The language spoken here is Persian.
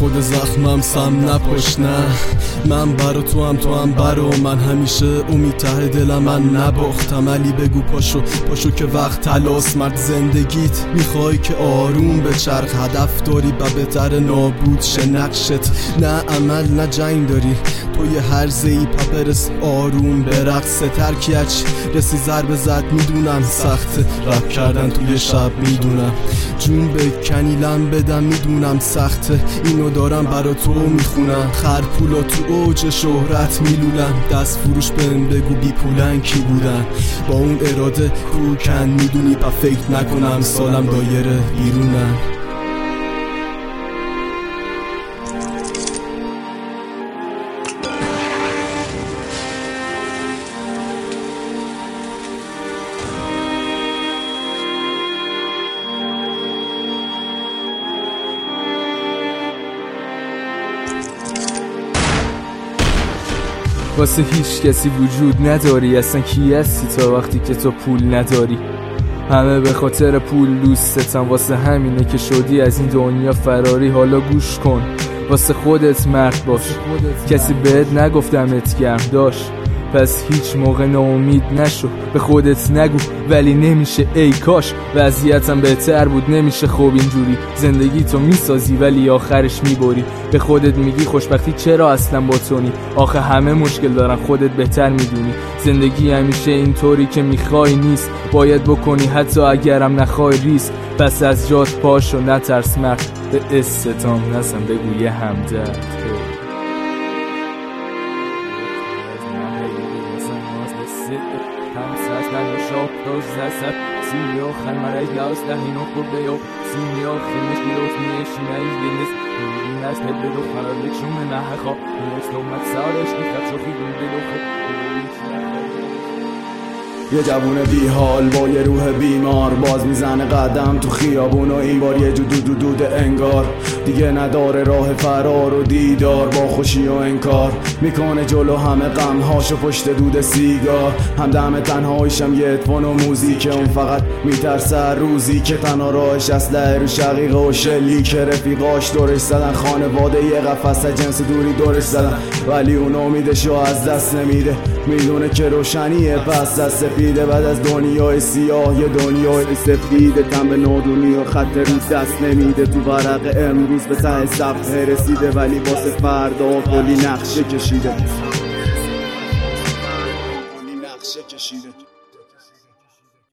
خود زخمم سم نپاش نه، من برا تو هم برا من، همیشه امید ته دلم من نباختم. علی بگو پاشو که وقت تلاس مرد زندگیت میخوای که آروم به چرخ، هدف داری و بهتر نابود شه نقشت، نه عمل نه جنگ داری توی هر زی پپرس آروم برقص، ترکیچ رسی ضربه زد میدونم سخته، رپ کردن توی شب میدونم، جون به کنیلم بدم میدونم سخته، اینو دارم برا تو میخونم، خرپولا تو اوج شهرت میلولم، دست فروش بهم بگو بی پولن کی بودن، با اون اراده کوکن میدونی پا فکر نکنم سالم دایره بیرونم. واسه هیچ کسی وجود نداری، اصلا کی هستی تا وقتی که تو پول نداری؟ همه به خاطر پول دوستتن، واسه همینه که شدی از این دنیا فراری. حالا گوش کن، واسه خودت مرد باش، کسی بهت نگفتمت گرم داشت، پس هیچ موقع ناامید نشو، به خودت نگو ولی نمیشه ای کاش، وضعیتم بهتر بود نمیشه خوب اینجوری، زندگی تو میسازی ولی آخرش میبری، به خودت میگی خوشبختی چرا اصلا با تو نی، آخه همه مشکل دارن خودت بهتر میدونی، زندگی همیشه اینطوری که میخوای نیست، باید بکنی حتی اگرم نخوای ریسک، پس از جات پاشو نترس مرد، به استتام نزن بگو یه همدرد. یه جوون بی حال با یه روح بیمار، باز میزنه قدم تو خیابون و این بار یه جو دود انگار، دیگه نداره راه فرار و دیدار، با خوشی و انکار میکنه جلو همه غمهاشو پشت دود سیگار، همدم تنهایشم یه اتفان و موزیک، اون فقط میترسه روزی که تنها راهش اسلحه رو شقیقه و شلیک، رفیقاش دورش زدن، خانواده یه قفس جنس دوری دورش زدن، ولی اون امیدشو از دست نمیده، میدونه که روشنیه پس دست سفیده، بعد از دنیای سیاه یه دنیای سفیده، تن به نادونی و خط رو دست نمیده، تو ورق امروز به ته صفحه رسیده، ولی واسه فردا کلی نقشه کشیده.